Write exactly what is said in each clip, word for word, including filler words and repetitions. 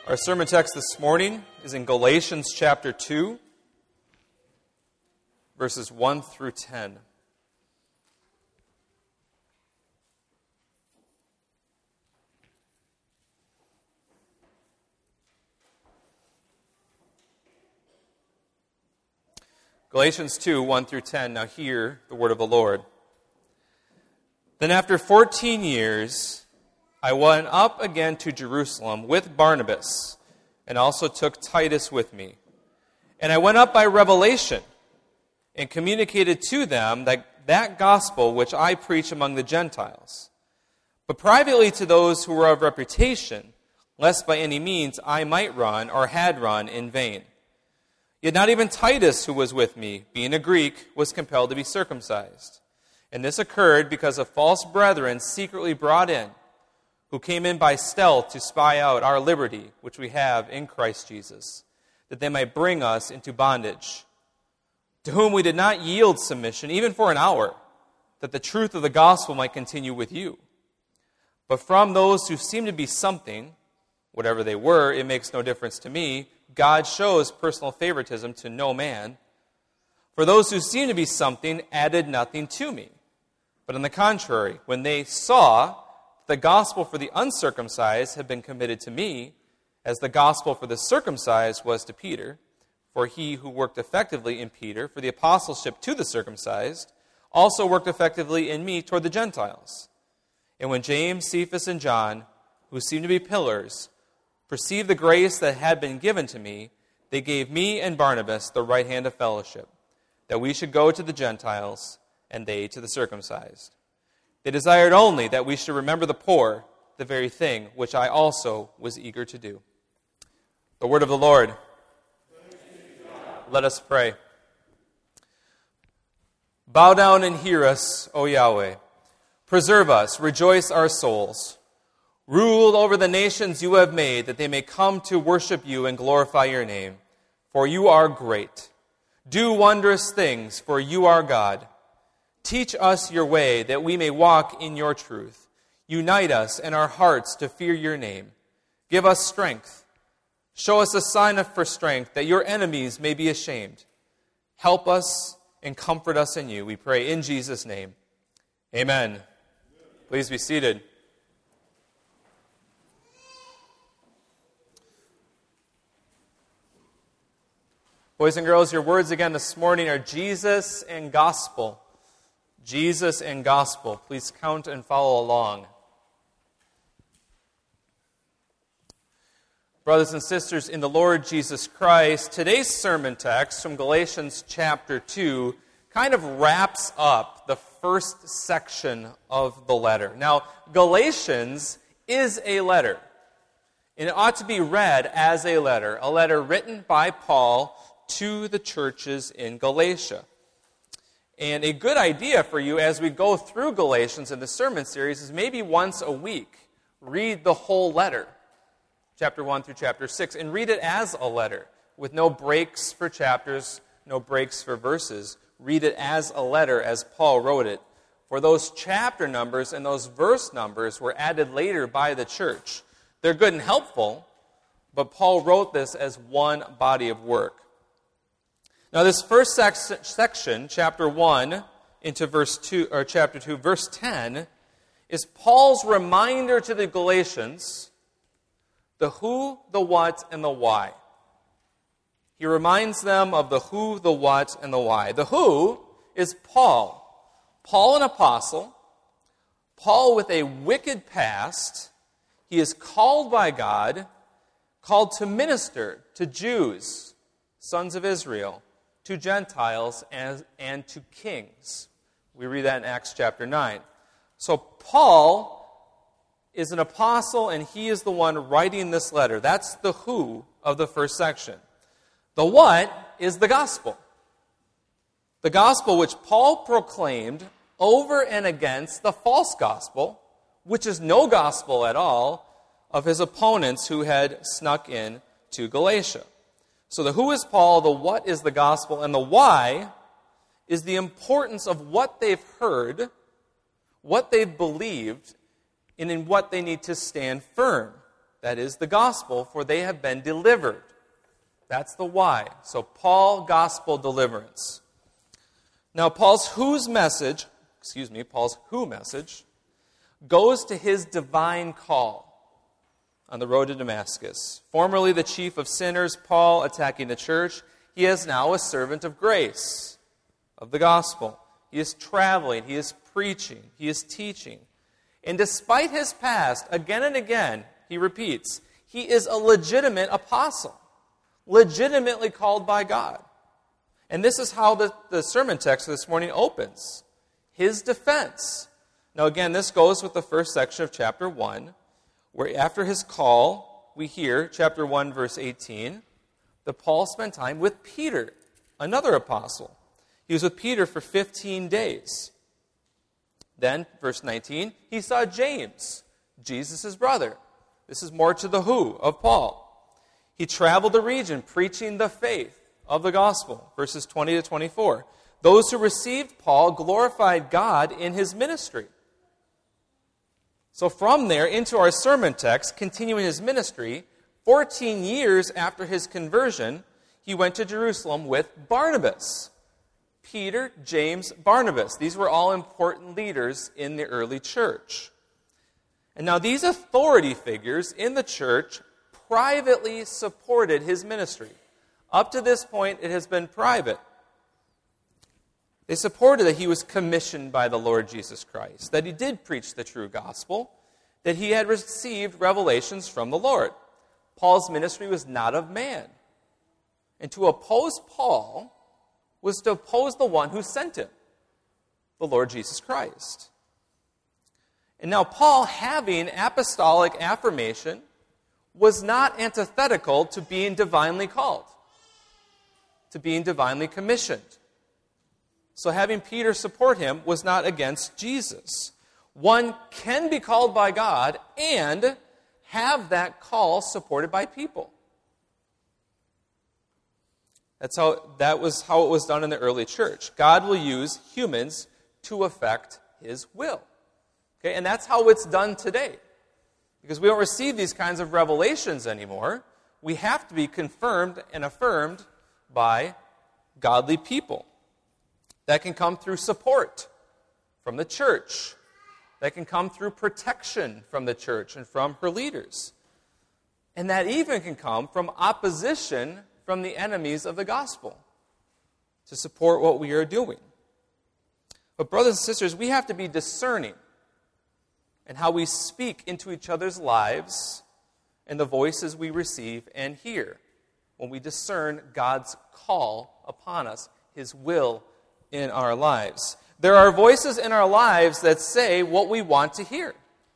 Our sermon text this morning is in Galatians chapter two, verses one through ten. Galatians two, one through ten. Now hear the word of the Lord. Then after fourteen years, I went up again to Jerusalem with Barnabas, and also took Titus with me. And I went up by revelation, and communicated to them that, that gospel which I preach among the Gentiles, but privately to those who were of reputation, lest by any means I might run, or had run, in vain. Yet not even Titus, who was with me, being a Greek, was compelled to be circumcised. And this occurred because of false brethren secretly brought in, who came in by stealth to spy out our liberty, which we have in Christ Jesus, that they might bring us into bondage, to whom we did not yield submission, even for an hour, that the truth of the gospel might continue with you. But from those who seem to be something, whatever they were, it makes no difference to me, God shows personal favoritism to no man. For those who seem to be something added nothing to me. But on the contrary, when they saw the gospel for the uncircumcised had been committed to me, as the gospel for the circumcised was to Peter, for he who worked effectively in Peter for the apostleship to the circumcised also worked effectively in me toward the Gentiles. And when James, Cephas, and John, who seemed to be pillars, perceived the grace that had been given to me, they gave me and Barnabas the right hand of fellowship, that we should go to the Gentiles, and they to the circumcised. They desired only that we should remember the poor, the very thing which I also was eager to do. The word of the Lord. Let us pray. Bow down and hear us, O Yahweh. Preserve us, rejoice our souls. Rule over the nations you have made, that they may come to worship you and glorify your name. For you are great. Do wondrous things, for you are God. Teach us your way, that we may walk in your truth. Unite us and our hearts to fear your name. Give us strength. Show us a sign of for strength, that your enemies may be ashamed. Help us and comfort us in you, we pray in Jesus' name. Amen. Please be seated. Boys and girls, your words again this morning are Jesus and gospel. Jesus and gospel. Please count and follow along. Brothers and sisters in the Lord Jesus Christ, today's sermon text from Galatians chapter two kind of wraps up the first section of the letter. Now, Galatians is a letter, and it ought to be read as a letter, a letter written by Paul to the churches in Galatia. And a good idea for you as we go through Galatians in the sermon series is maybe once a week, read the whole letter, chapter one through chapter six, and read it as a letter, with no breaks for chapters, no breaks for verses. Read it as a letter as Paul wrote it. For those chapter numbers and those verse numbers were added later by the church. They're good and helpful, but Paul wrote this as one body of work. Now, this first sec- section, chapter one, into verse two, or chapter two, verse ten, is Paul's reminder to the Galatians the who, the what, and the why. He reminds them of the who, the what, and the why. The who is Paul. Paul, an apostle. Paul with a wicked past. He is called by God, called to minister to Jews, sons of Israel, to Gentiles, and, and to kings. We read that in Acts chapter nine. So Paul is an apostle, and he is the one writing this letter. That's the who of the first section. The what is the gospel. The gospel which Paul proclaimed over and against the false gospel, which is no gospel at all, of his opponents who had snuck in to Galatia. So the who is Paul, the what is the gospel, and the why is the importance of what they've heard, what they've believed, and in what they need to stand firm. that is the gospel, for they have been delivered. That's the why. So Paul, gospel, deliverance. Now Paul's whose message, excuse me, Paul's who message, goes to his divine call on the road to Damascus. Formerly the chief of sinners, Paul, attacking the church, he is now a servant of grace, of the gospel. He is traveling, he is preaching, he is teaching. And despite his past, again and again, he repeats, he is a legitimate apostle, legitimately called by God. And this is how the, the sermon text this morning opens. His defense. Now again, this goes with the first section of chapter one, where after his call, we hear, chapter one, verse eighteen, that Paul spent time with Peter, another apostle. He was with Peter for fifteen days. Then, verse nineteen, he saw James, Jesus' brother. This is more to the who of Paul. He traveled the region preaching the faith of the gospel, verses twenty to twenty-four. Those who received Paul glorified God in his ministry. So from there into our sermon text, continuing his ministry, fourteen years after his conversion, he went to Jerusalem with Barnabas. Peter, James, Barnabas. These were all important leaders in the early church. And now these authority figures in the church privately supported his ministry. Up to this point, it has been private. They supported that he was commissioned by the Lord Jesus Christ, that he did preach the true gospel, that he had received revelations from the Lord. Paul's ministry was not of man. And to oppose Paul was to oppose the one who sent him, the Lord Jesus Christ. And now Paul, having apostolic affirmation, was not antithetical to being divinely called, to being divinely commissioned. So having Peter support him was not against Jesus. One can be called by God and have that call supported by people. That's how that was how it was done in the early church. God will use humans to effect his will. Okay, and that's how it's done today. Because we don't receive these kinds of revelations anymore. We have to be confirmed and affirmed by godly people. That can come through support from the church. That can come through protection from the church and from her leaders. And that even can come from opposition from the enemies of the gospel to support what we are doing. But brothers and sisters, we have to be discerning in how we speak into each other's lives and the voices we receive and hear when we discern God's call upon us, his will in our lives. There are voices in our lives that say what we want to hear.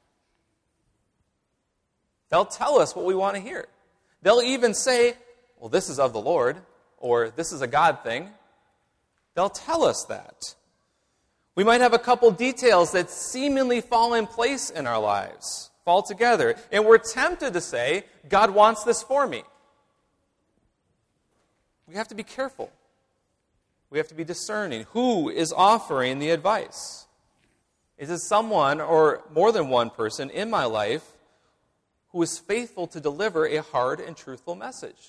They'll tell us what we want to hear. They'll even say, well, this is of the Lord, or this is a God thing. They'll tell us that. We might have a couple details that seemingly fall in place in our lives, fall together, and we're tempted to say, God wants this for me. We have to be careful. We have to be discerning. Who is offering the advice? Is it someone or more than one person in my life who is faithful to deliver a hard and truthful message?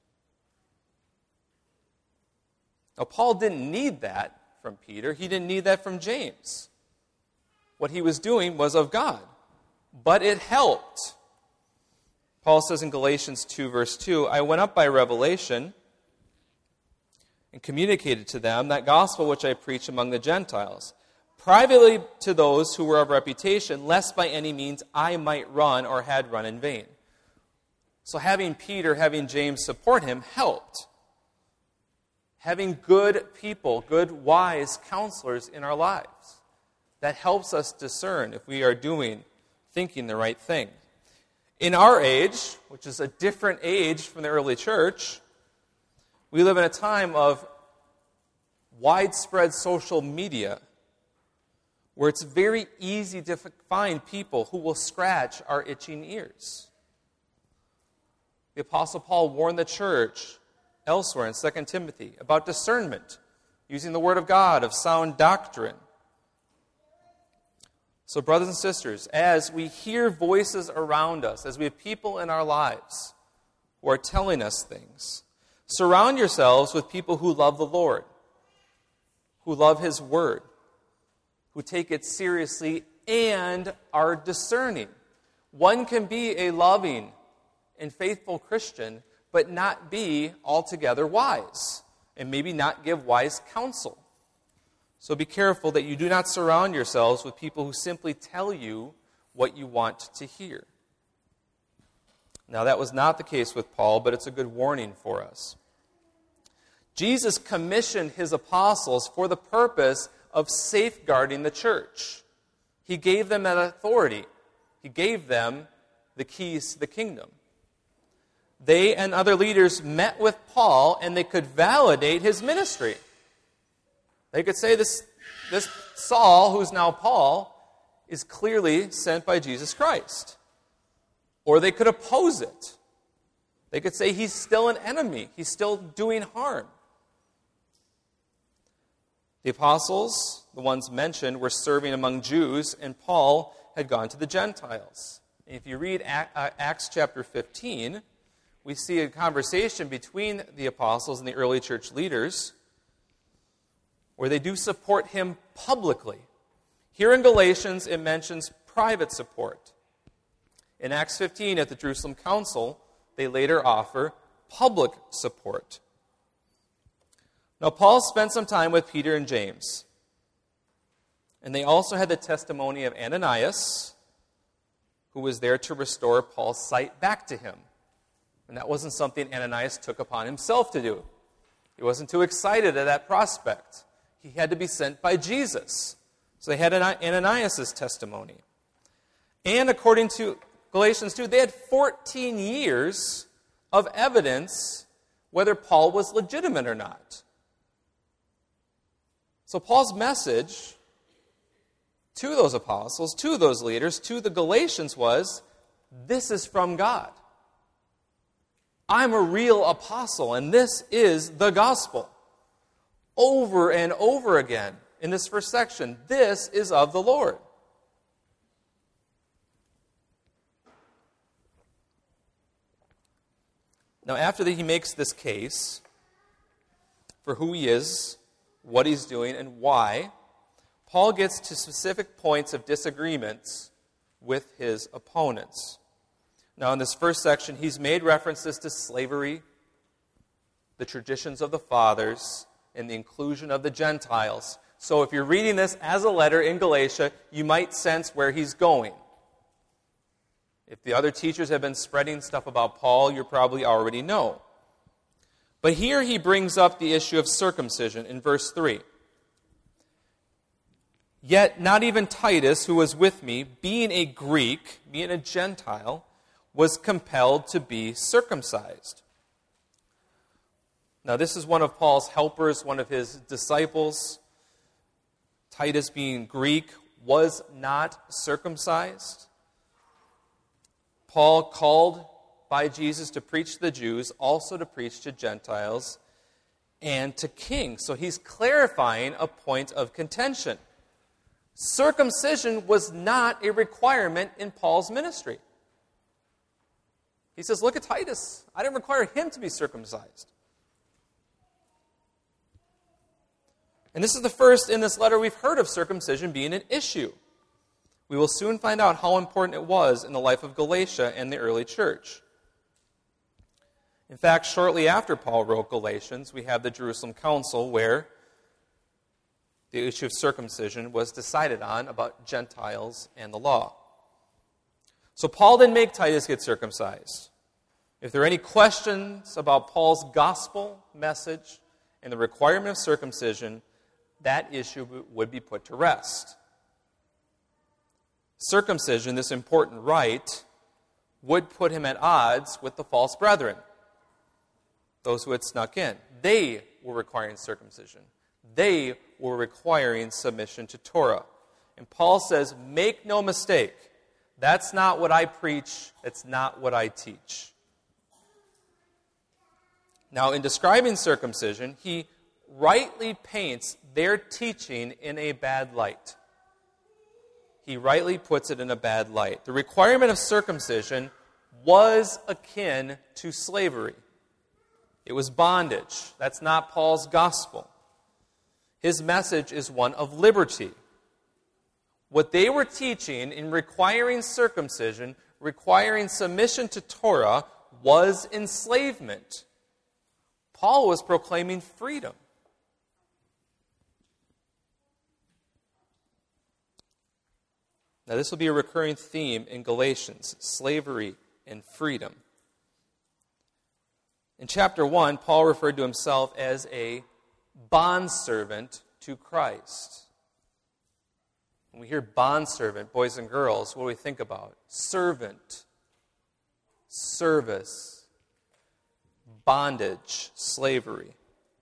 Now, Paul didn't need that from Peter. He didn't need that from James. What he was doing was of God. But it helped. Paul says in Galatians two, verse two, I went up by revelation and communicated to them that gospel which I preach among the Gentiles, privately to those who were of reputation, lest by any means I might run or had run in vain. So having Peter, having James support him helped. Having good people, good, wise counselors in our lives, that helps us discern if we are doing, thinking the right thing. In our age, which is a different age from the early church, we live in a time of widespread social media where it's very easy to find people who will scratch our itching ears. The Apostle Paul warned the church elsewhere in Second Timothy about discernment, using the Word of God, of sound doctrine. So, brothers and sisters, as we hear voices around us, as we have people in our lives who are telling us things, surround yourselves with people who love the Lord, who love His Word, who take it seriously and are discerning. One can be a loving and faithful Christian, but not be altogether wise, and maybe not give wise counsel. So be careful that you do not surround yourselves with people who simply tell you what you want to hear. Now, that was not the case with Paul, but it's a good warning for us. Jesus commissioned His apostles for the purpose of safeguarding the church. He gave them that authority. He gave them the keys to the kingdom. They and other leaders met with Paul, and they could validate his ministry. They could say this, this Saul, who's now Paul, is clearly sent by Jesus Christ. Or they could oppose it. They could say he's still an enemy. He's still doing harm. The apostles, the ones mentioned, were serving among Jews, and Paul had gone to the Gentiles. And if you read Acts chapter fifteen, we see a conversation between the apostles and the early church leaders where they do support him publicly. Here in Galatians, it mentions private support. In Acts fifteen, at the Jerusalem Council, they later offer public support. Now, Paul spent some time with Peter and James. And they also had the testimony of Ananias, who was there to restore Paul's sight back to him. And that wasn't something Ananias took upon himself to do. He wasn't too excited at that prospect. He had to be sent by Jesus. So they had Ananias' testimony. And according to Galatians two, they had fourteen years of evidence whether Paul was legitimate or not. So Paul's message to those apostles, to those leaders, to the Galatians was, this is from God. I'm a real apostle, and this is the gospel. Over and over again in this first section, this is of the Lord. Now, after that, he makes this case for who he is, what he's doing, and why, Paul gets to specific points of disagreements with his opponents. Now, in this first section, he's made references to slavery, the traditions of the fathers, and the inclusion of the Gentiles. So if you're reading this as a letter in Galatia, you might sense where he's going. If the other teachers have been spreading stuff about Paul, you probably already know. But here he brings up the issue of circumcision in verse three. Yet not even Titus, who was with me, being a Greek, being a Gentile, was compelled to be circumcised. Now, this is one of Paul's helpers, one of his disciples. Titus, being Greek, was not circumcised. Paul, called by Jesus to preach to the Jews, also to preach to Gentiles and to kings. So he's clarifying a point of contention. Circumcision was not a requirement in Paul's ministry. He says, look at Titus. I didn't require him to be circumcised. And this is the first in this letter we've heard of circumcision being an issue. We will soon find out how important it was in the life of Galatia and the early church. In fact, shortly after Paul wrote Galatians, we have the Jerusalem Council where the issue of circumcision was decided on about Gentiles and the law. So Paul didn't make Titus get circumcised. If there are any questions about Paul's gospel message and the requirement of circumcision, that issue would be put to rest. Circumcision, this important rite, would put him at odds with the false brethren, those who had snuck in. They were requiring circumcision. They were requiring submission to Torah. And Paul says, make no mistake, that's not what I preach, it's not what I teach. Now, in describing circumcision, he rightly paints their teaching in a bad light. he rightly puts it in a bad light. The requirement of circumcision was akin to slavery. It was bondage. That's not Paul's gospel. His message is one of liberty. What they were teaching in requiring circumcision, requiring submission to Torah, was enslavement. Paul was proclaiming freedom. Now, this will be a recurring theme in Galatians, slavery and freedom. In chapter one, Paul referred to himself as a bondservant to Christ. When we hear bondservant, boys and girls, what do we think about? Servant, service, bondage, slavery.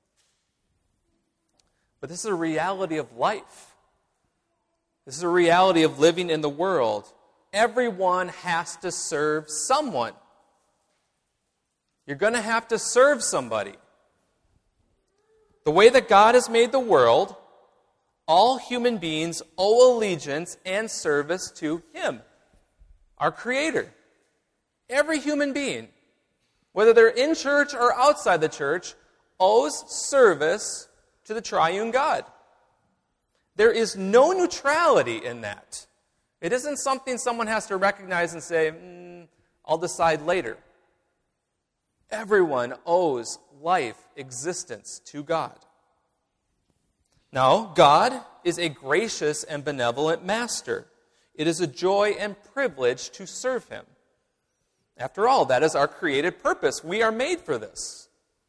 But this is a reality of life. This is a reality of living in the world. Everyone has to serve someone. You're going to have to serve somebody. The way that God has made the world, all human beings owe allegiance and service to Him, our Creator. Every human being, whether they're in church or outside the church, owes service to the triune God. There is no neutrality in that. It isn't something someone has to recognize and say, mm, I'll decide later. Everyone owes life, existence to God. Now, God is a gracious and benevolent master. It is a joy and privilege to serve Him. After all, that is our created purpose. We are made for this.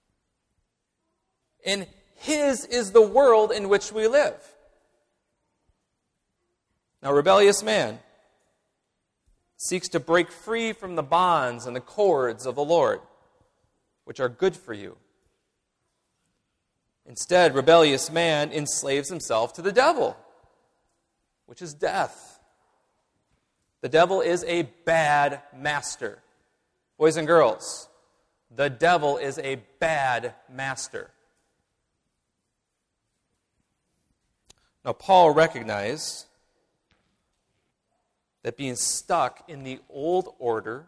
And His is the world in which we live. Now, rebellious man seeks to break free from the bonds and the cords of the Lord, which are good for you. Instead, rebellious man enslaves himself to the devil, which is death. The devil is a bad master. Boys and girls, the devil is a bad master. Now, Paul recognized that being stuck in the old order,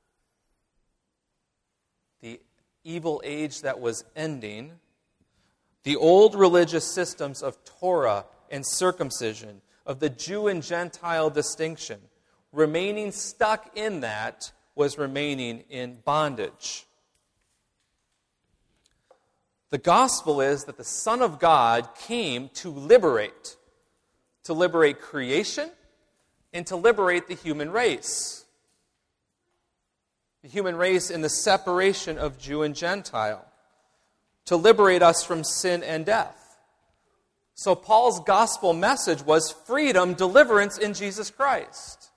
the evil age that was ending, the old religious systems of Torah and circumcision, of the Jew and Gentile distinction, remaining stuck in that was remaining in bondage. The gospel is that the Son of God came to liberate, to liberate creation and to liberate the human race. The human race in the separation of Jew and Gentile, to liberate us from sin and death. So Paul's gospel message was freedom, deliverance in Jesus Christ.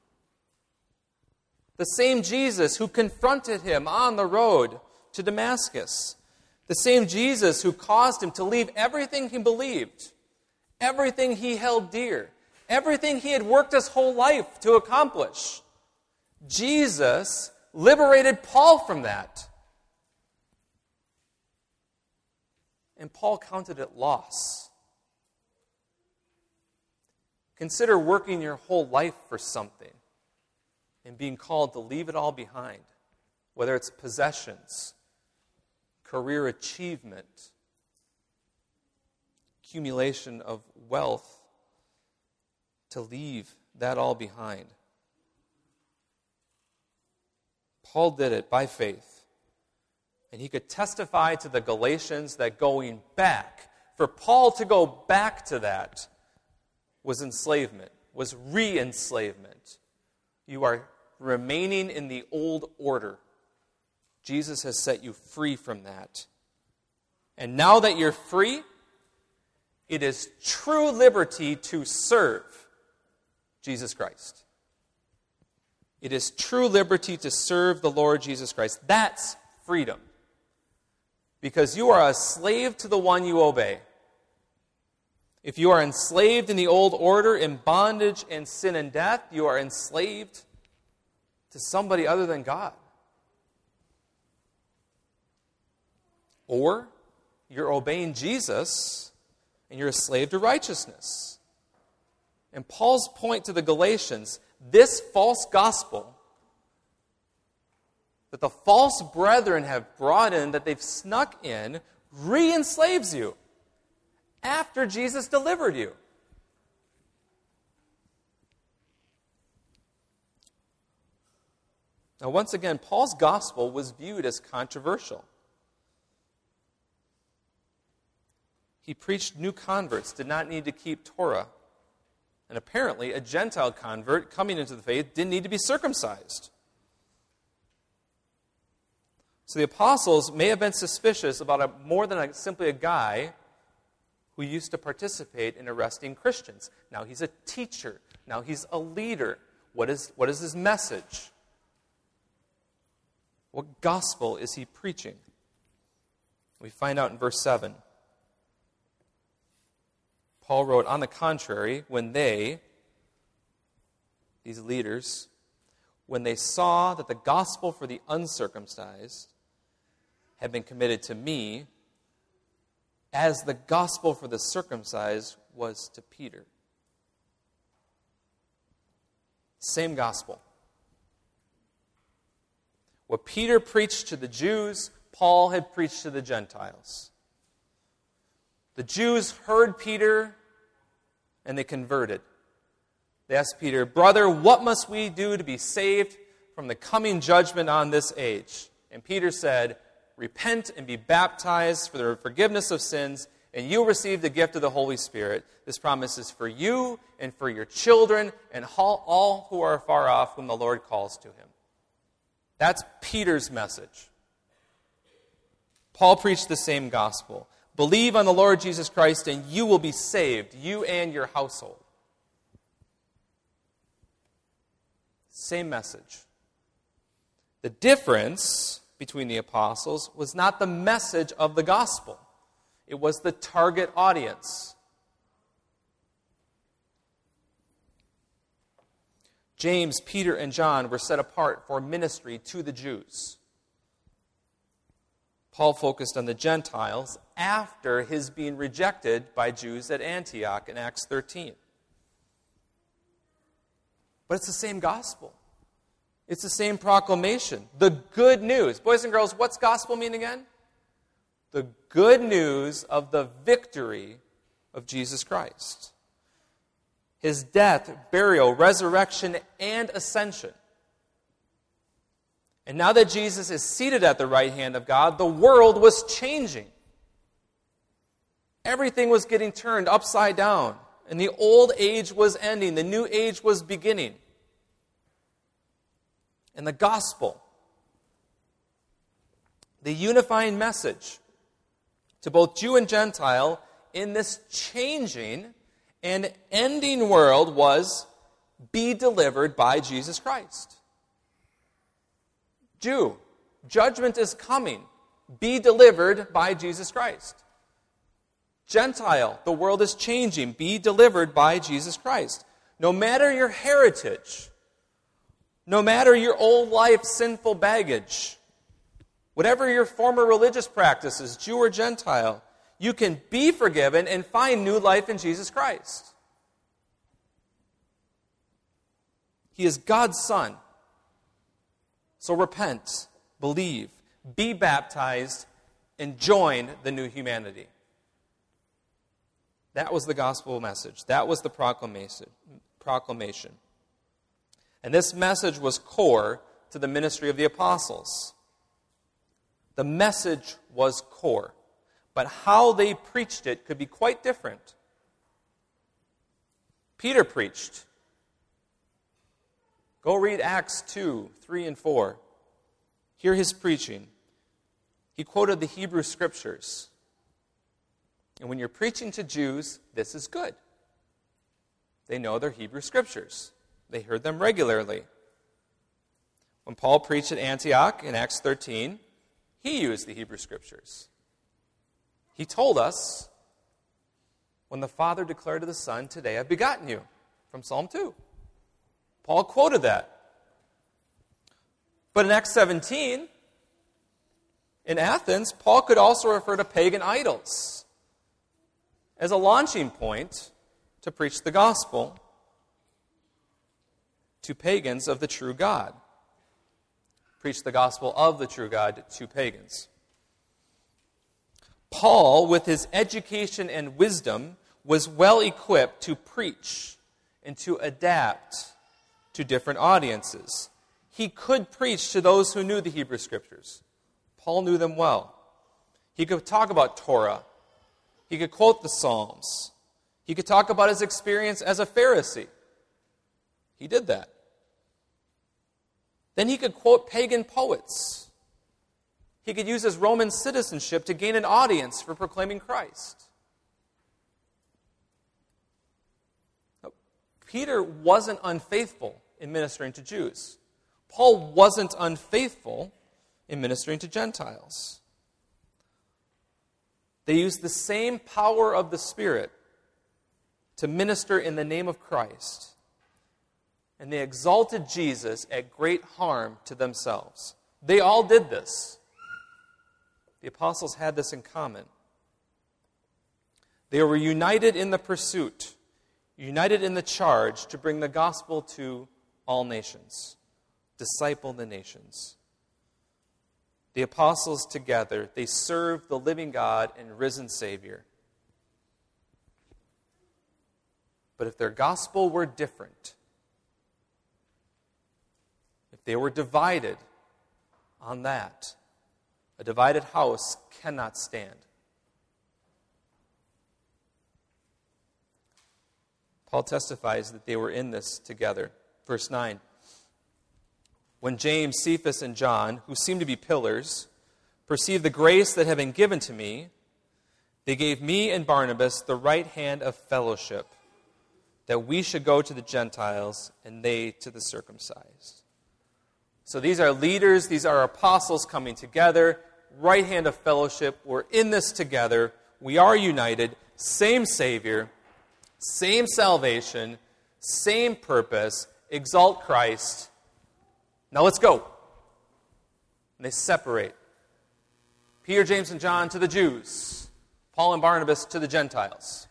The same Jesus who confronted him on the road to Damascus. The same Jesus who caused him to leave everything he believed, everything he held dear, everything he had worked his whole life to accomplish. Jesus liberated Paul from that. And Paul counted it loss. Consider working your whole life for something and being called to leave it all behind, whether it's possessions, career achievement, accumulation of wealth, to leave that all behind. Paul did it by faith. And he could testify to the Galatians that going back, for Paul to go back to that, was enslavement, was re-enslavement. You are remaining in the old order. Jesus has set you free from that. And now that you're free, it is true liberty to serve Jesus Christ. It is true liberty to serve the Lord Jesus Christ. That's freedom. Because you are a slave to the one you obey. If you are enslaved in the old order, in bondage and sin and death, you are enslaved to somebody other than God. Or you're obeying Jesus and you're a slave to righteousness. And Paul's point to the Galatians, this false gospel that the false brethren have brought in, that they've snuck in, re-enslaves you after Jesus delivered you. Now, once again, Paul's gospel was viewed as controversial. He preached new converts did not need to keep Torah. And apparently, a Gentile convert coming into the faith didn't need to be circumcised. So the apostles may have been suspicious about a, more than a, simply a guy who used to participate in arresting Christians. Now he's a teacher. Now he's a leader. What is, what is his message? What gospel is he preaching? We find out in verse seven. Paul wrote, on the contrary, when they, these leaders, when they saw that the gospel for the uncircumcised had been committed to me, as the gospel for the circumcised was to Peter. Same gospel. What Peter preached to the Jews, Paul had preached to the Gentiles. The Jews heard Peter and they converted. They asked Peter, brother, what must we do to be saved from the coming judgment on this age? And Peter said, repent and be baptized for the forgiveness of sins, and you'll receive the gift of the Holy Spirit. This promise is for you and for your children and all who are far off, whom the Lord calls to him. That's Peter's message. Paul preached the same gospel. Believe on the Lord Jesus Christ and you will be saved, you and your household. Same message. The difference between the apostles was not the message of the gospel. It was the target audience. James, Peter, and John were set apart for ministry to the Jews. Paul focused on the Gentiles after his being rejected by Jews at Antioch in Acts thirteen. But it's the same gospel. It's the same proclamation. The good news. Boys and girls, what's gospel mean again? The good news of the victory of Jesus Christ. His death, burial, resurrection, and ascension. And now that Jesus is seated at the right hand of God, the world was changing. Everything was getting turned upside down. And the old age was ending. The new age was beginning. And the gospel, the unifying message to both Jew and Gentile in this changing and ending world was, be delivered by Jesus Christ. Jew, judgment is coming. Be delivered by Jesus Christ. Gentile, the world is changing. Be delivered by Jesus Christ. No matter your heritage, no matter your old life sinful baggage, whatever your former religious practices, Jew or Gentile, you can be forgiven and find new life in Jesus Christ. He is God's Son. So repent, believe, be baptized, and join the new humanity. That was the gospel message. That was the proclamation. proclamation. And this message was core to the ministry of the apostles. The message was core, but how they preached it could be quite different. Peter preached. Go read Acts two, three, and four. Hear his preaching. He quoted the Hebrew Scriptures. And when you're preaching to Jews, this is good. They know their Hebrew Scriptures. They heard them regularly. When Paul preached at Antioch in Acts thirteen, he used the Hebrew Scriptures. He told us, when the Father declared to the Son, today I've begotten you, from Psalm two. Paul quoted that. But in Acts seventeen, in Athens, Paul could also refer to pagan idols as a launching point to preach the gospel to pagans of the true God. Preach the gospel of the true God to pagans. Paul, with his education and wisdom, was well equipped to preach and to adapt to different audiences. He could preach to those who knew the Hebrew Scriptures. Paul knew them well. He could talk about Torah. He could quote the Psalms. He could talk about his experience as a Pharisee. He did that. Then he could quote pagan poets. He could use his Roman citizenship to gain an audience for proclaiming Christ. Now, Peter wasn't unfaithful in ministering to Jews. Paul wasn't unfaithful in ministering to Gentiles. They used the same power of the Spirit to minister in the name of Christ. And they exalted Jesus at great harm to themselves. They all did this. The apostles had this in common. They were united in the pursuit, united in the charge to bring the gospel to all nations, disciple the nations. The apostles together, they served the living God and risen Savior. But if their gospel were different, if they were divided on that, a divided house cannot stand. Paul testifies that they were in this together. Verse nine. When James, Cephas, and John, who seemed to be pillars, perceived the grace that had been given to me, they gave me and Barnabas the right hand of fellowship, that we should go to the Gentiles and they to the circumcised. So these are leaders, these are apostles coming together, right hand of fellowship. We're in this together. We are united, same Savior, same salvation, same purpose, exalt Christ. Now let's go. And they separate. Peter, James, and John to the Jews. Paul and Barnabas to the Gentiles.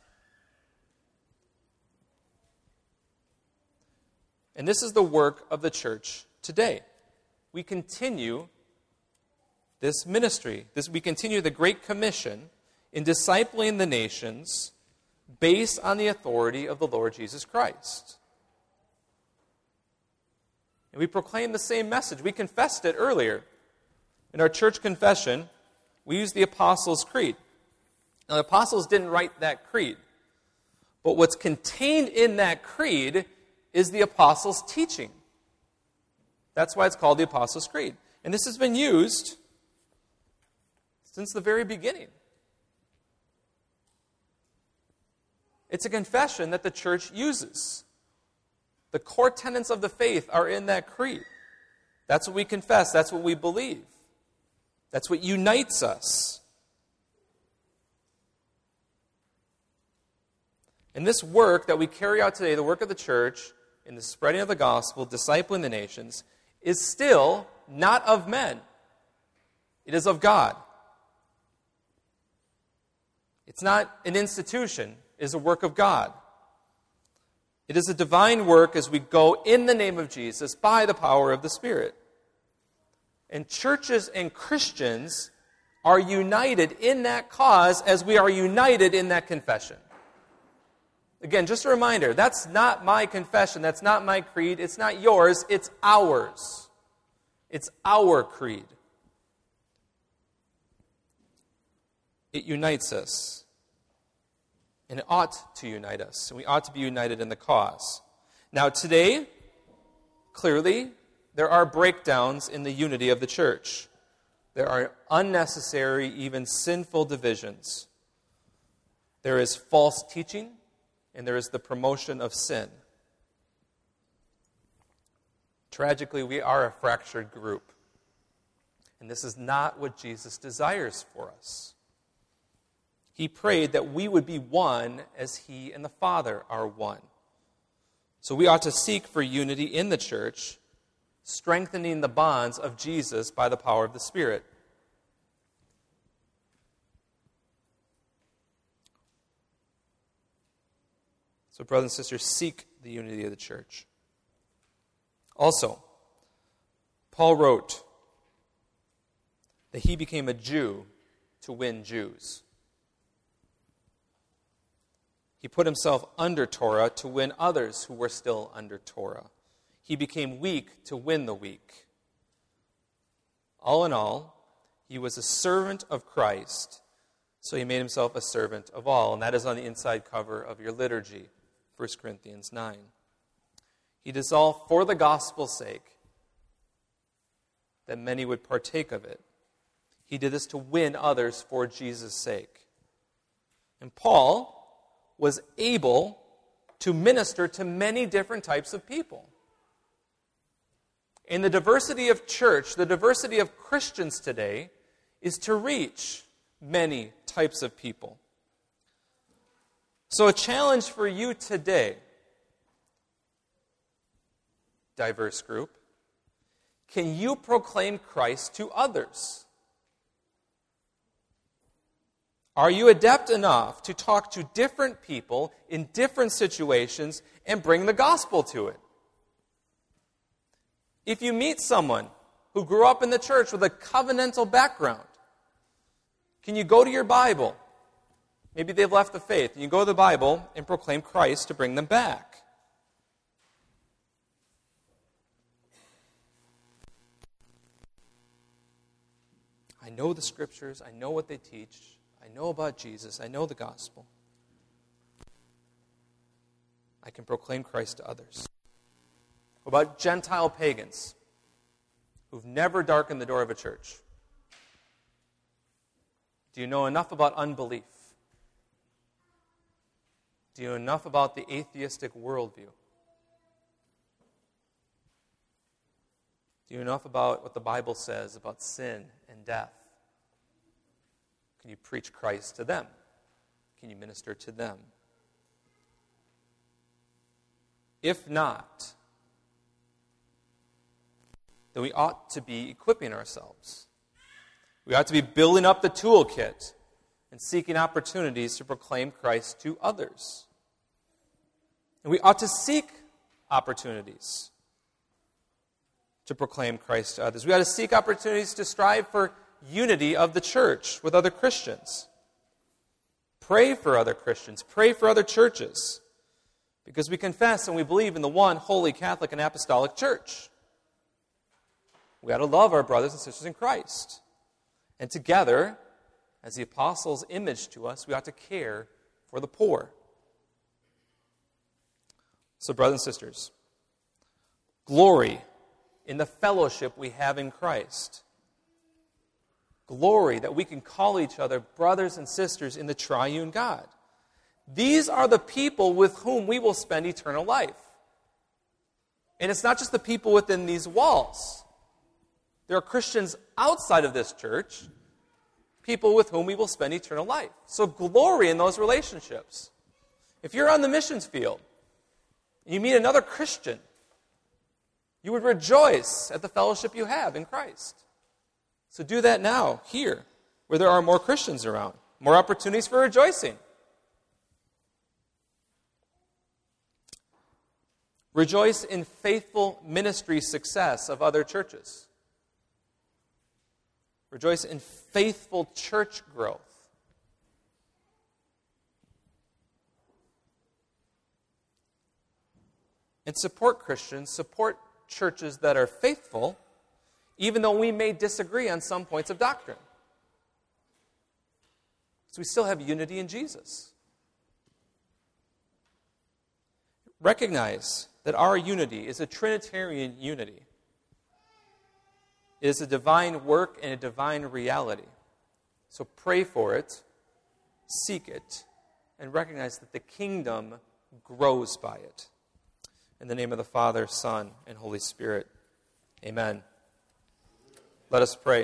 And this is the work of the church today. We continue this ministry. This, we continue the Great Commission in discipling the nations based on the authority of the Lord Jesus Christ. And we proclaim the same message. We confessed it earlier. In our church confession, we use the Apostles' Creed. Now, the Apostles didn't write that creed. But what's contained in that creed is the Apostles' teaching. That's why it's called the Apostles' Creed. And this has been used since the very beginning. It's a confession that the church uses. The core tenets of the faith are in that creed. That's what we confess. That's what we believe. That's what unites us. And this work that we carry out today, the work of the church, in the spreading of the gospel, discipling the nations, is still not of men. It is of God. It's not an institution. It is a work of God. It is a divine work as we go in the name of Jesus by the power of the Spirit. And churches and Christians are united in that cause as we are united in that confession. Again, just a reminder, that's not my confession, that's not my creed, it's not yours, it's ours. It's our creed. It unites us. And it ought to unite us. And we ought to be united in the cause. Now today, clearly, there are breakdowns in the unity of the church. There are unnecessary, even sinful divisions. There is false teaching, and there is the promotion of sin. Tragically, we are a fractured group. And this is not what Jesus desires for us. He prayed that we would be one as He and the Father are one. So we ought to seek for unity in the church, strengthening the bonds of Jesus by the power of the Spirit. So brothers and sisters, seek the unity of the church. Also, Paul wrote that he became a Jew to win Jews. He put himself under Torah to win others who were still under Torah. He became weak to win the weak. All in all, he was a servant of Christ, so he made himself a servant of all. And that is on the inside cover of your liturgy, First Corinthians nine. He did all for the gospel's sake, that many would partake of it. He did this to win others for Jesus' sake. And Paul was able to minister to many different types of people. In the diversity of church, the diversity of Christians today is to reach many types of people. So a challenge for you today, diverse group, can you proclaim Christ to others? Are you adept enough to talk to different people in different situations and bring the gospel to it? If you meet someone who grew up in the church with a covenantal background, can you go to your Bible? Maybe they've left the faith. And you go to the Bible and proclaim Christ to bring them back. I know the Scriptures. I know what they teach. I know about Jesus. I know the gospel. I can proclaim Christ to others. What about Gentile pagans who've never darkened the door of a church? Do you know enough about unbelief? Do you know enough about the atheistic worldview? Do you know enough about what the Bible says about sin and death? Can you preach Christ to them? Can you minister to them? If not, then we ought to be equipping ourselves. We ought to be building up the toolkit and seeking opportunities to proclaim Christ to others. And we ought to seek opportunities to proclaim Christ to others. We ought to seek opportunities to strive for unity of the church with other Christians. Pray for other Christians. Pray for other churches. Because we confess and we believe in the one holy Catholic and Apostolic Church. We ought to love our brothers and sisters in Christ. And together, as the apostles' image to us, we ought to care for the poor. So, brothers and sisters, glory in the fellowship we have in Christ. Glory that we can call each other brothers and sisters in the triune God. These are the people with whom we will spend eternal life. And it's not just the people within these walls. There are Christians outside of this church, people with whom we will spend eternal life. So glory in those relationships. If you're on the missions field, and you meet another Christian, you would rejoice at the fellowship you have in Christ. So do that now, here, where there are more Christians around. More opportunities for rejoicing. Rejoice in faithful ministry success of other churches. Rejoice in faithful church growth. And support Christians, support churches that are faithful, even though we may disagree on some points of doctrine. So we still have unity in Jesus. Recognize that our unity is a Trinitarian unity. It is a divine work and a divine reality. So pray for it, seek it, and recognize that the kingdom grows by it. In the name of the Father, Son, and Holy Spirit. Amen. Let us pray.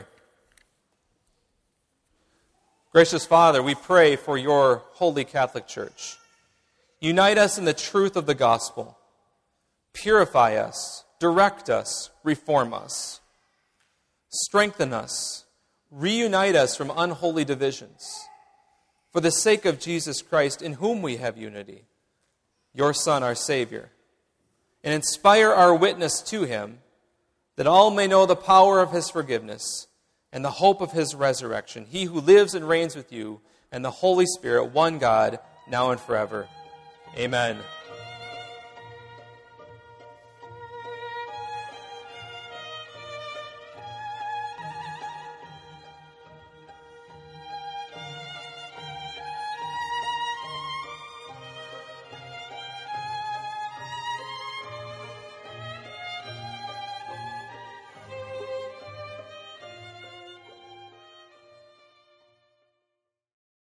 Gracious Father, we pray for your holy Catholic Church. Unite us in the truth of the gospel. Purify us, direct us, reform us. Strengthen us, reunite us from unholy divisions. For the sake of Jesus Christ, in whom we have unity, your Son, our Savior. and inspire our witness to him, that all may know the power of his forgiveness and the hope of his resurrection, he who lives and reigns with you and the Holy Spirit, one God, now and forever. Amen.